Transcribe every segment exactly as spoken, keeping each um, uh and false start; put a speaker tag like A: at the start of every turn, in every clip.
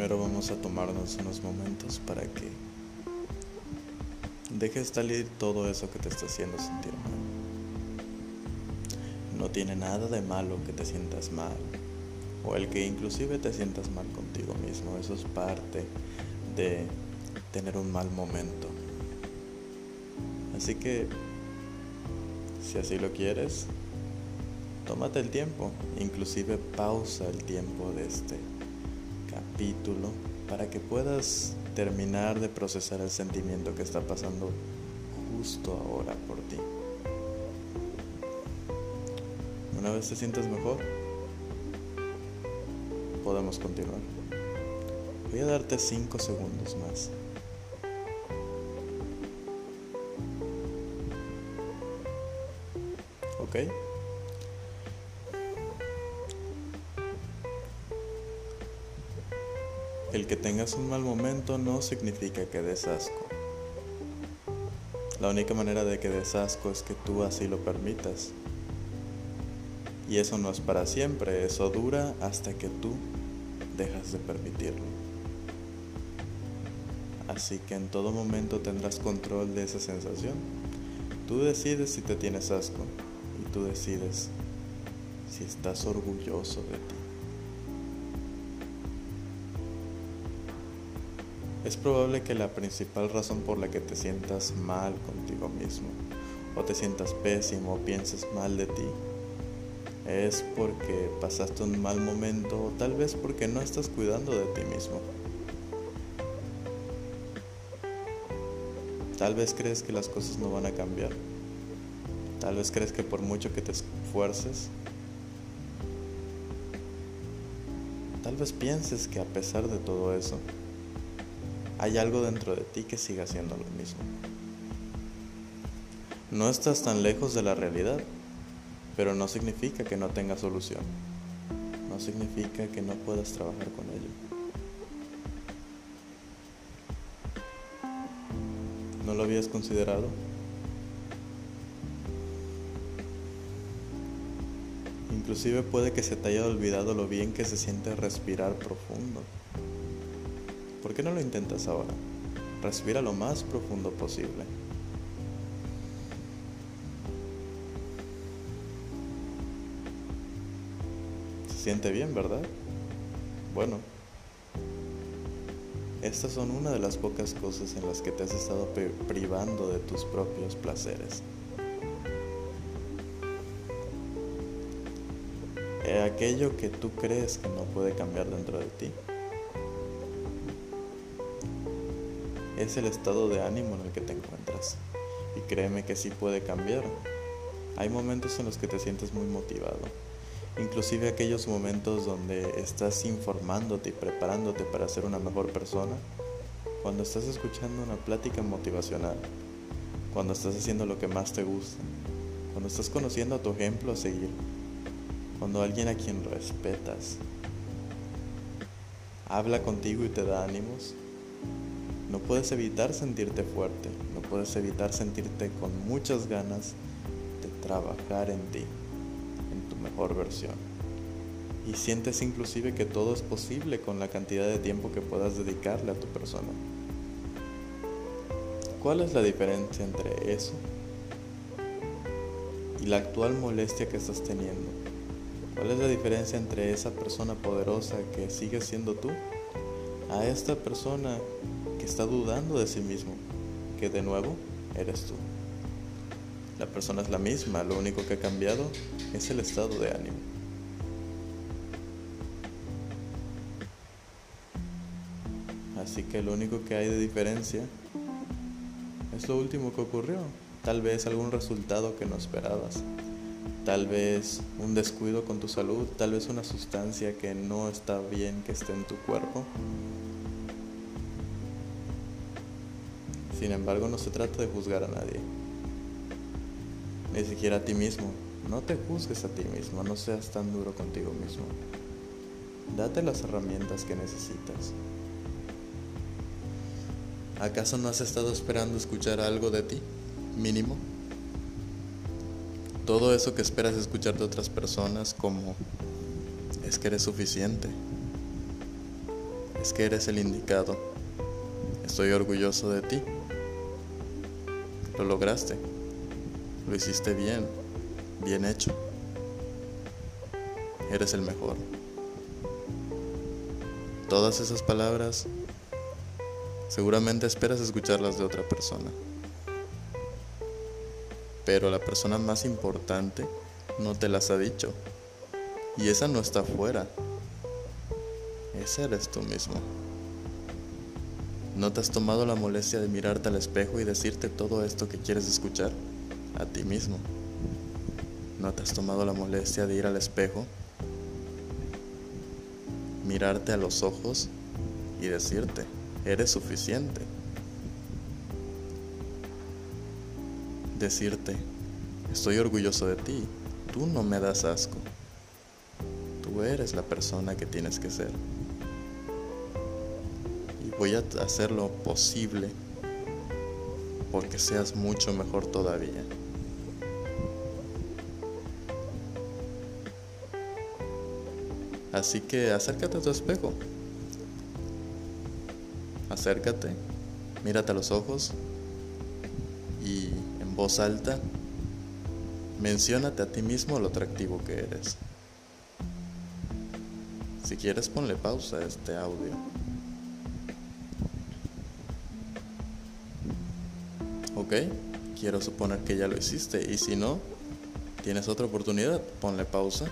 A: primero vamos a tomarnos unos momentos para que dejes salir todo eso que te está haciendo sentir mal. No tiene nada de malo que te sientas mal, o el que inclusive te sientas mal contigo mismo. Eso es parte de tener un mal momento. Así que, si así lo quieres, tómate el tiempo, inclusive pausa el tiempo de este capítulo para que puedas terminar de procesar el sentimiento que está pasando justo ahora por ti. Una vez te sientes mejor, podemos continuar. Voy a darte cinco segundos más. ¿Ok? El que tengas un mal momento no significa que des asco. La única manera de que des asco es que tú así lo permitas. Y eso no es para siempre, eso dura hasta que tú dejas de permitirlo. Así que en todo momento tendrás control de esa sensación. Tú decides si te tienes asco y tú decides si estás orgulloso de ti. Es probable que la principal razón por la que te sientas mal contigo mismo, o te sientas pésimo, o pienses mal de ti, es porque pasaste un mal momento, o tal vez porque no estás cuidando de ti mismo. Tal vez crees que las cosas no van a cambiar. Tal vez crees que por mucho que te esfuerces, tal vez pienses que a pesar de todo eso, hay algo dentro de ti que sigue haciendo lo mismo. No estás tan lejos de la realidad, pero no significa que no tenga solución. No significa que no puedas trabajar con ello. ¿No lo habías considerado? Inclusive puede que se te haya olvidado lo bien que se siente respirar profundo. ¿Por qué no lo intentas ahora? Respira lo más profundo posible. Se siente bien, ¿verdad? Bueno, estas son una de las pocas cosas en las que te has estado privando de tus propios placeres. Aquello que tú crees que no puede cambiar dentro de ti. Es el estado de ánimo en el que te encuentras. Y créeme que sí puede cambiar. Hay momentos en los que te sientes muy motivado. Inclusive aquellos momentos donde estás informándote y preparándote para ser una mejor persona. Cuando estás escuchando una plática motivacional. Cuando estás haciendo lo que más te gusta. Cuando estás conociendo a tu ejemplo a seguir. Cuando alguien a quien respetas habla contigo y te da ánimos. No puedes evitar sentirte fuerte, no puedes evitar sentirte con muchas ganas de trabajar en ti, en tu mejor versión. Y sientes inclusive que todo es posible con la cantidad de tiempo que puedas dedicarle a tu persona. ¿Cuál es la diferencia entre eso y la actual molestia que estás teniendo? ¿Cuál es la diferencia entre esa persona poderosa que sigue siendo tú a esta persona que está dudando de sí mismo, que de nuevo eres tú? La persona es la misma, lo único que ha cambiado es el estado de ánimo. Así que lo único que hay de diferencia es lo último que ocurrió. Tal vez algún resultado que no esperabas. Tal vez un descuido con tu salud, tal vez una sustancia que no está bien que esté en tu cuerpo. Sin embargo, no se trata de juzgar a nadie, ni siquiera a ti mismo. No te juzgues a ti mismo, no seas tan duro contigo mismo. Date las herramientas que necesitas. ¿Acaso no has estado esperando escuchar algo de ti? Mínimo. Todo eso que esperas escuchar de otras personas, como es que eres suficiente, es que eres el indicado. Estoy orgulloso de ti. Lo lograste. Lo hiciste bien. Bien hecho. Eres el mejor. Todas esas palabras seguramente esperas escucharlas de otra persona. Pero la persona más importante no te las ha dicho. Y esa no está afuera. Ese eres tú mismo. ¿No te has tomado la molestia de mirarte al espejo y decirte todo esto que quieres escuchar? A ti mismo. ¿No te has tomado la molestia de ir al espejo, mirarte a los ojos y decirte, eres suficiente? Decirte, estoy orgulloso de ti, tú no me das asco. Tú eres la persona que tienes que ser. Y voy a hacer lo posible porque seas mucho mejor todavía. Así que acércate a tu espejo. Acércate, mírate a los ojos y en voz alta menciónate a ti mismo lo atractivo que eres. Si quieres, ponle pausa a este audio. Ok, quiero suponer que ya lo hiciste, y si no, tienes otra oportunidad, ponle pausa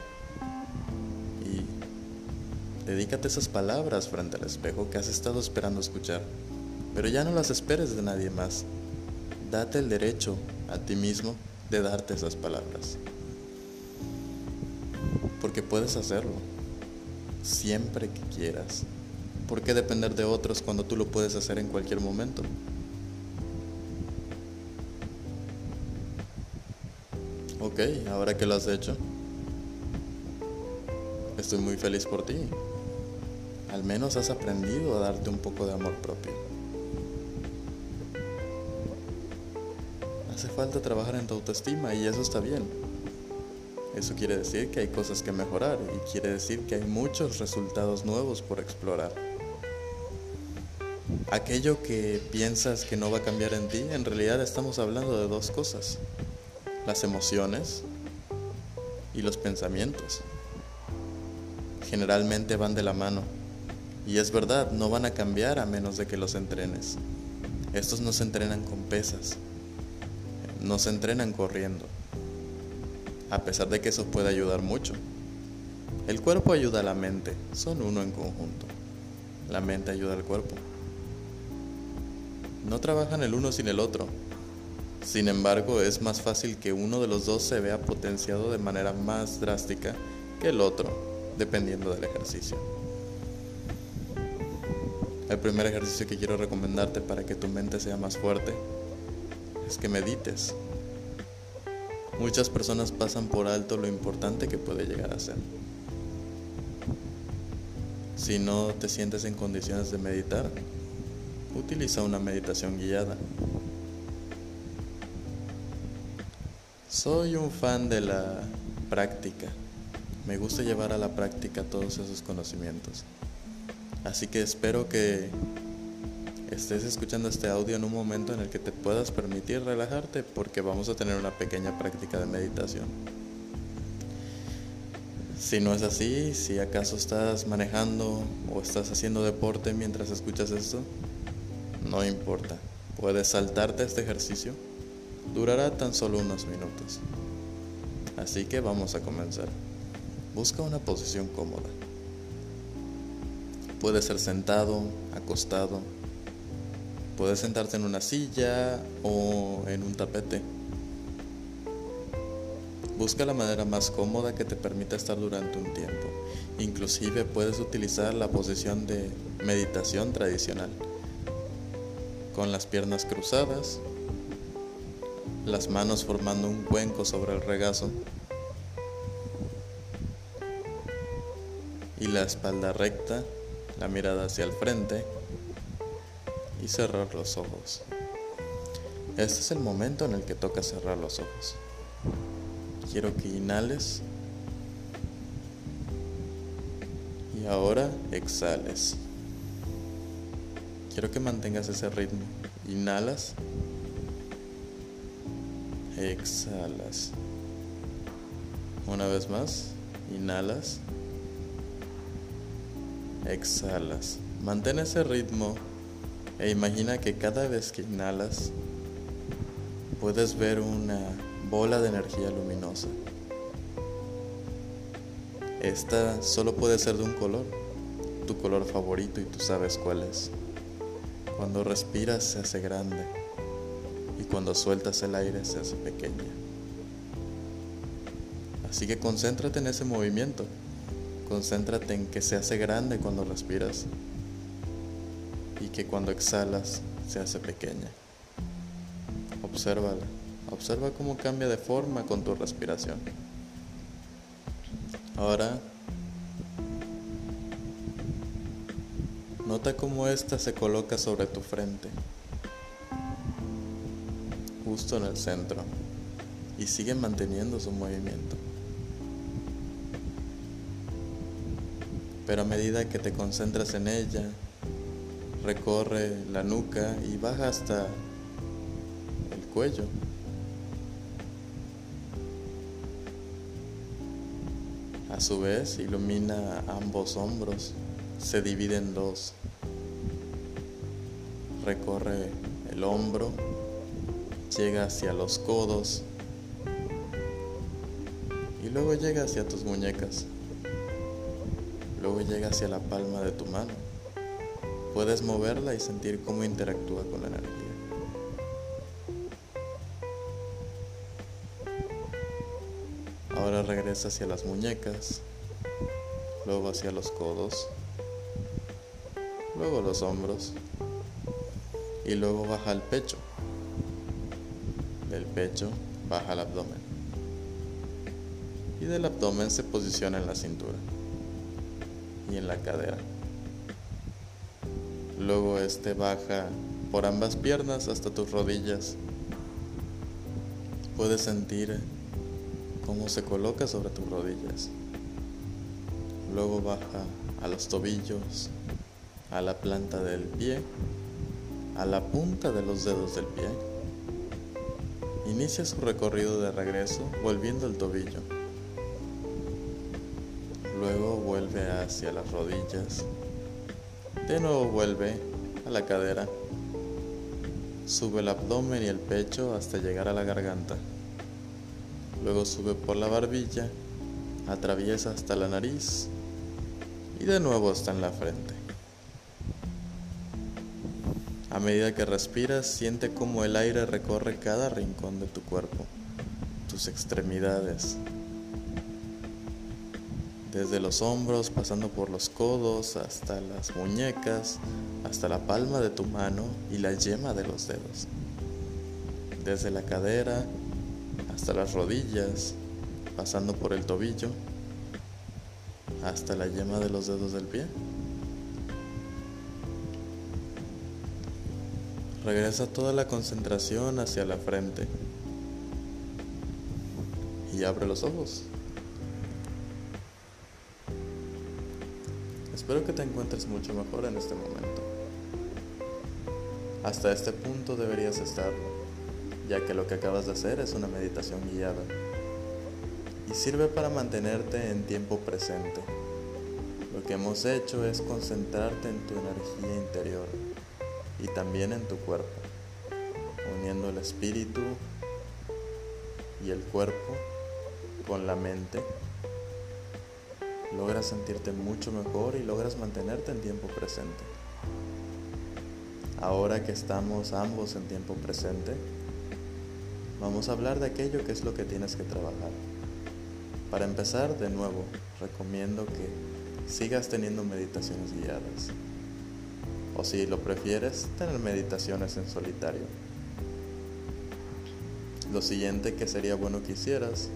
A: y dedícate esas palabras frente al espejo que has estado esperando escuchar. Pero ya no las esperes de nadie más. Date el derecho a ti mismo de darte esas palabras. Porque puedes hacerlo. Siempre que quieras. ¿Por qué depender de otros cuando tú lo puedes hacer en cualquier momento? Ok, ahora que lo has hecho, estoy muy feliz por ti. Al menos has aprendido a darte un poco de amor propio. Hace falta trabajar en tu autoestima y eso está bien. Eso quiere decir que hay cosas que mejorar y quiere decir que hay muchos resultados nuevos por explorar. Aquello que piensas que no va a cambiar en ti, en realidad estamos hablando de dos cosas: las emociones y los pensamientos. Generalmente van de la mano. Y es verdad, no van a cambiar a menos de que los entrenes. Estos no se entrenan con pesas, no se entrenan corriendo. A pesar de que eso puede ayudar mucho. El cuerpo ayuda a la mente, son uno en conjunto. La mente ayuda al cuerpo. No trabajan el uno sin el otro. Sin embargo, es más fácil que uno de los dos se vea potenciado de manera más drástica que el otro, dependiendo del ejercicio. El primer ejercicio que quiero recomendarte para que tu mente sea más fuerte es que medites. Muchas personas pasan por alto lo importante que puede llegar a ser. Si no te sientes en condiciones de meditar, utiliza una meditación guiada. Soy un fan de la práctica. Me gusta llevar a la práctica todos esos conocimientos. Así que espero que estés escuchando este audio en un momento en el que te puedas permitir relajarte, porque vamos a tener una pequeña práctica de meditación. Si no es así, si acaso estás manejando o estás haciendo deporte mientras escuchas esto, no importa, puedes saltarte este ejercicio. Durará tan solo unos minutos. Así que vamos a comenzar. Busca una posición cómoda. Puede ser sentado, acostado. Puedes sentarte en una silla o en un tapete. Busca la manera más cómoda que te permita estar durante un tiempo. Inclusive puedes utilizar la posición de meditación tradicional, con las piernas cruzadas, las manos formando un cuenco sobre el regazo y la espalda recta, la mirada hacia el frente y cerrar los ojos. Este es el momento en el que toca cerrar los ojos. Quiero que inhales y ahora exhales. quiero que mantengas ese ritmo. Inhalas, exhalas. Una vez más, inhalas, exhalas. Mantén ese ritmo e imagina que cada vez que inhalas puedes ver una bola de energía luminosa. Esta solo puede ser de un color, tu color favorito, y tú sabes cuál es. Cuando respiras se hace grande y cuando sueltas el aire se hace pequeña. Así que concéntrate en ese movimiento. Concéntrate en que se hace grande cuando respiras y que cuando exhalas se hace pequeña. Obsérvala. Observa cómo cambia de forma con tu respiración. Ahora, nota cómo ésta se coloca sobre tu frente, justo en el centro, y sigue manteniendo su movimiento. Pero a medida que te concentras en ella, recorre la nuca y baja hasta el cuello. A su vez, ilumina ambos hombros, se divide en dos. Recorre el hombro, llega hacia los codos y luego llega hacia tus muñecas. Luego llega hacia la palma de tu mano. Puedes moverla y sentir cómo interactúa con la energía. Ahora regresa hacia las muñecas, luego hacia los codos, luego los hombros y luego baja al pecho. Del pecho baja al abdomen y del abdomen se posiciona en la cintura y en la cadera. Luego este baja por ambas piernas hasta tus rodillas. Puedes sentir cómo se coloca sobre tus rodillas. Luego baja a los tobillos, a la planta del pie, a la punta de los dedos del pie. Inicia su recorrido de regreso volviendo al tobillo. Luego vuelve hacia las rodillas. De nuevo vuelve a la cadera. Sube el abdomen y el pecho hasta llegar a la garganta. Luego sube por la barbilla, atraviesa hasta la nariz y de nuevo está en la frente. A medida que respiras, siente cómo el aire recorre cada rincón de tu cuerpo, tus extremidades, desde los hombros, pasando por los codos, hasta las muñecas, hasta la palma de tu mano y la yema de los dedos, desde la cadera hasta las rodillas, pasando por el tobillo, hasta la yema de los dedos del pie. Regresa toda la concentración hacia la frente y abre los ojos. Espero que te encuentres mucho mejor en este momento. Hasta este punto deberías estarlo, ya que lo que acabas de hacer es una meditación guiada y sirve para mantenerte en tiempo presente. Lo que hemos hecho es concentrarte en tu energía interior y también en tu cuerpo, uniendo el espíritu y el cuerpo con la mente. Logras sentirte mucho mejor y logras mantenerte en tiempo presente. Ahora que estamos ambos en tiempo presente, vamos a hablar de aquello que es lo que tienes que trabajar. Para empezar, de nuevo, recomiendo que sigas teniendo meditaciones guiadas. O si lo prefieres, tener meditaciones en solitario. Lo siguiente que sería bueno que hicieras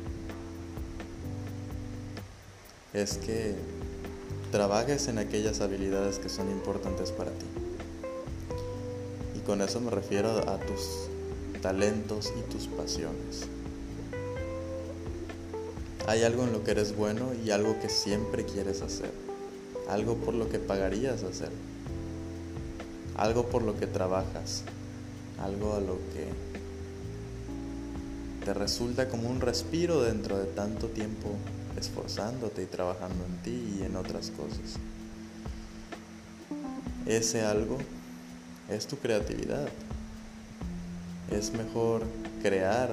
A: es que trabajes en aquellas habilidades que son importantes para ti. Y con eso me refiero a tus talentos y tus pasiones. Hay algo en lo que eres bueno y algo que siempre quieres hacer. Algo por lo que pagarías hacer. algo por lo que trabajas, algo a lo que te resulta como un respiro dentro de tanto tiempo esforzándote y trabajando en ti y en otras cosas. Ese algo es tu creatividad. Es mejor crear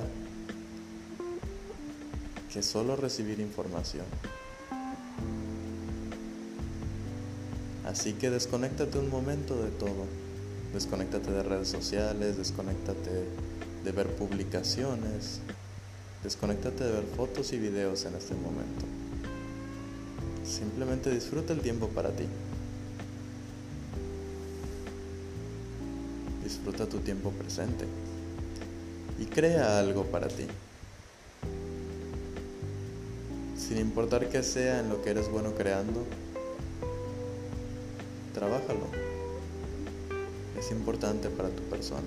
A: que solo recibir información. Así que desconéctate un momento de todo. Desconéctate de redes sociales, desconéctate de ver publicaciones, desconéctate de ver fotos y videos en este momento. Simplemente disfruta el tiempo para ti. Disfruta tu tiempo presente y crea algo para ti. Sin importar qué sea en lo que eres bueno creando, trabájalo. Es importante para tu persona.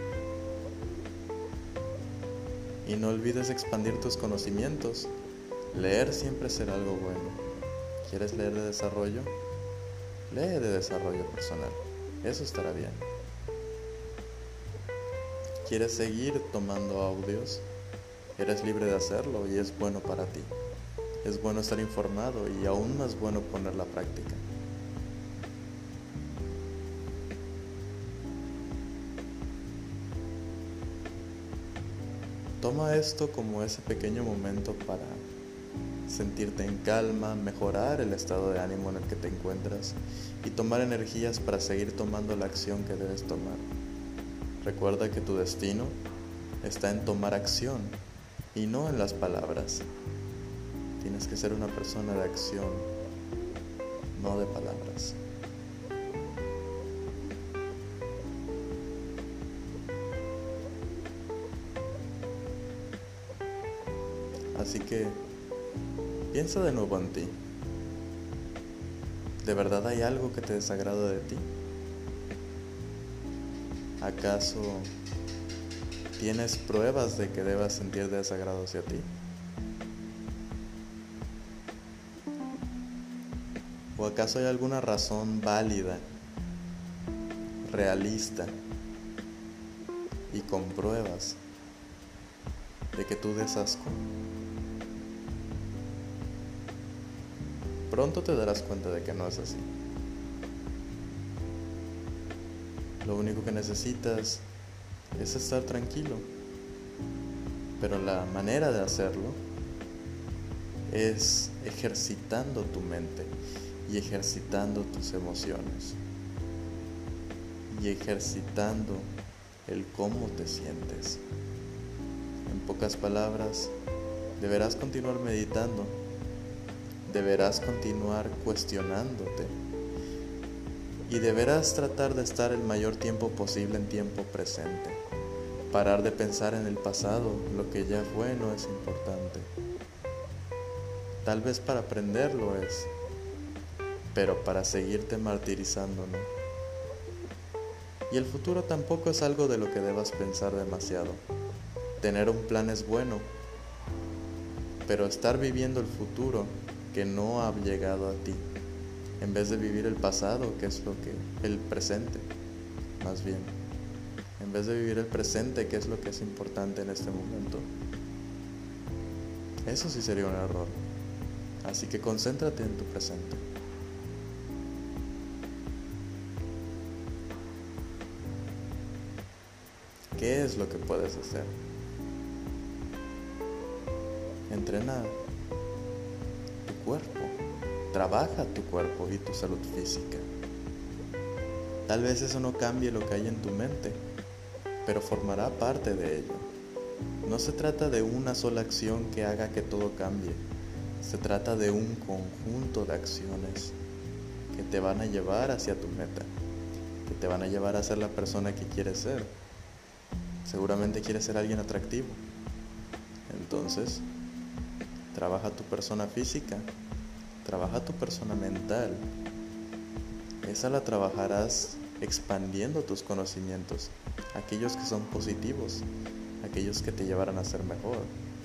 A: Y no olvides expandir tus conocimientos. Leer siempre será algo bueno. ¿Quieres leer de desarrollo? Lee de desarrollo personal. Eso estará bien. ¿Quieres seguir tomando audios? Eres libre de hacerlo y es bueno para ti. Es bueno estar informado y aún más bueno poner la práctica. Toma esto como ese pequeño momento para sentirte en calma, mejorar el estado de ánimo en el que te encuentras y tomar energías para seguir tomando la acción que debes tomar. Recuerda que tu destino está en tomar acción y no en las palabras. Tienes que ser una persona de acción, no de palabras. Así que piensa de nuevo en ti. ¿De verdad hay algo que te desagrada de ti? ¿Acaso tienes pruebas de que debas sentir desagrado hacia ti? ¿O acaso hay alguna razón válida, realista y con pruebas de que tú des asco? Pronto te darás cuenta de que no es así. Lo único que necesitas es estar tranquilo, pero la manera de hacerlo es ejercitando tu mente y ejercitando tus emociones y ejercitando el cómo te sientes. En pocas palabras, deberás continuar meditando, deberás continuar cuestionándote y deberás tratar de estar el mayor tiempo posible en tiempo presente. Parar de pensar en el pasado, lo que ya fue no es importante. Tal vez para aprenderlo es, pero para seguirte martirizando no. Y el futuro tampoco es algo de lo que debas pensar demasiado. Tener un plan es bueno, pero estar viviendo el futuro que no ha llegado a ti, en vez de vivir el pasado, que es lo que, el presente, más bien, en vez de vivir el presente, que es lo que es importante en este momento. Eso sí sería un error. Así que concéntrate en tu presente. ¿Qué es lo que puedes hacer? Entrena tu cuerpo, trabaja tu cuerpo y tu salud física. Tal vez eso no cambie lo que hay en tu mente, pero formará parte de ello. No se trata de una sola acción que haga que todo cambie. Se trata de un conjunto de acciones que te van a llevar hacia tu meta, que te van a llevar a ser la persona que quieres ser. Seguramente quieres ser alguien atractivo. Entonces, trabaja tu persona física, trabaja tu persona mental. Esa la trabajarás expandiendo tus conocimientos, aquellos que son positivos, aquellos que te llevarán a ser mejor.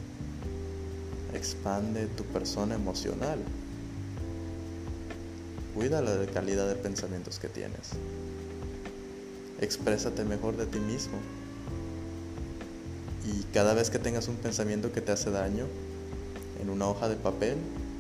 A: Expande tu persona emocional. Cuida la calidad de pensamientos que tienes. exprésate mejor de ti mismo. Y cada vez que tengas un pensamiento que te hace daño, en una hoja de papel,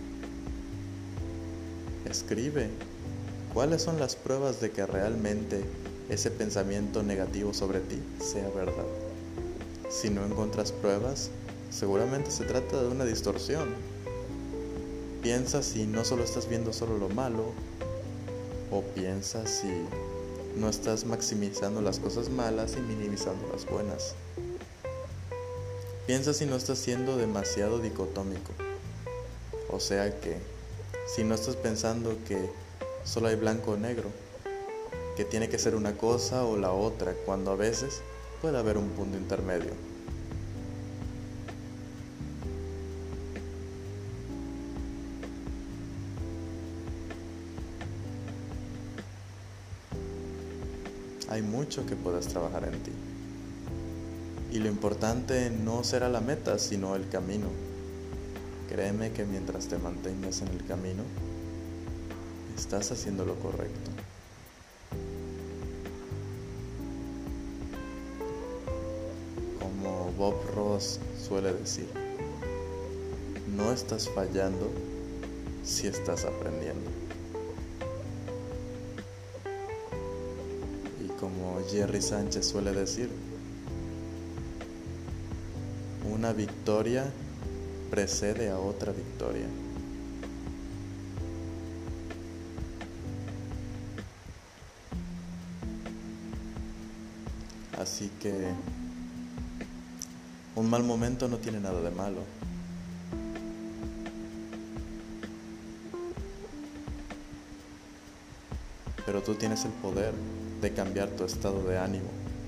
A: escribe cuáles son las pruebas de que realmente ese pensamiento negativo sobre ti sea verdad. Si no encuentras pruebas, seguramente se trata de una distorsión. Piensa si no solo estás viendo solo lo malo, o piensa si no estás maximizando las cosas malas y minimizando las buenas. Piensa si no estás siendo demasiado dicotómico, o sea que si no estás pensando que solo hay blanco o negro, que tiene que ser una cosa o la otra, cuando a veces puede haber un punto intermedio. Hay mucho que puedes trabajar en ti. Y lo importante no será la meta, sino el camino. Créeme que mientras te mantengas en el camino, estás haciendo lo correcto. Como Bob Ross suele decir, no estás fallando si estás aprendiendo. Y como Jerry Sánchez suele decir, una victoria precede a otra victoria. Así que un mal momento no tiene nada de malo. Pero tú tienes el poder de cambiar tu estado de ánimo.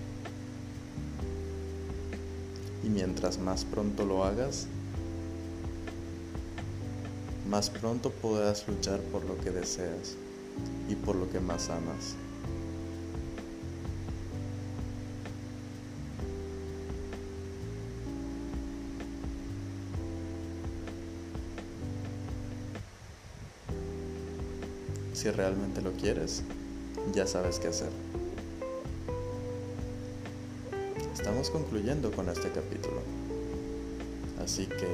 A: Y mientras más pronto lo hagas, más pronto podrás luchar por lo que deseas y por lo que más amas. Si realmente lo quieres, ya sabes qué hacer. Estamos concluyendo con este capítulo, así que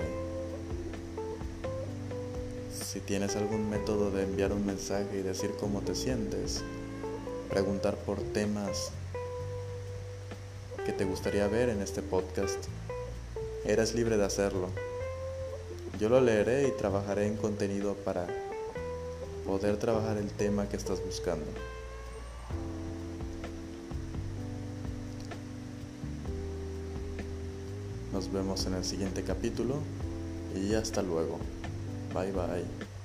A: si tienes algún método de enviar un mensaje y decir cómo te sientes, preguntar por temas que te gustaría ver en este podcast, eres libre de hacerlo. Yo lo leeré y trabajaré en contenido para poder trabajar el tema que estás buscando. Nos vemos en el siguiente capítulo y hasta luego. Bye bye.